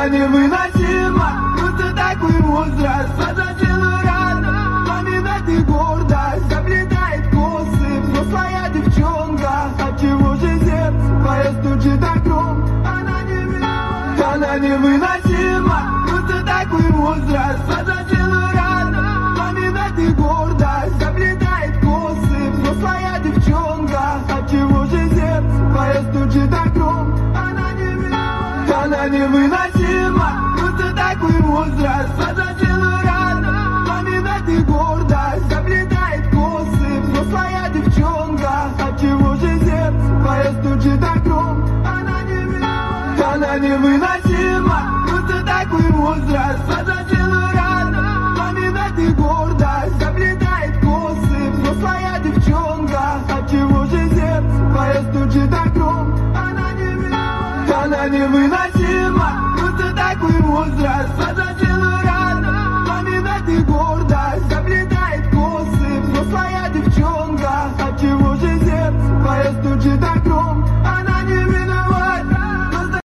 Она невыносима, просто такой возраст. Возрастила рано, пламенная и гордость. Заплетает косы, взрослая девчонка. Отчего же сердце твое стучит так громко? Она невыносима, просто такой возраст. Возрастила рано, пламенная и гордость. Заплетает косы, взрослая девчонка. Отчего же сердце твое стучит так громко? Она невыносима, просто такой возраст. Возрастила рано, пламенная и гордость. Заплетает косы, взрослая девчонка. Отчего же сердце твое стучит так громко? Она невыносима, просто такой возраст. Возрастила рано, пламенная и гордость. Заплетает косы, взрослая девчонка. Отчего же сердце твое стучит так громко? Она невыносима, просто такой возраст. Возрастила рано, пламенная и гордость. Заплетает косы, взрослая девчонка. Отчего же сердце твое стучит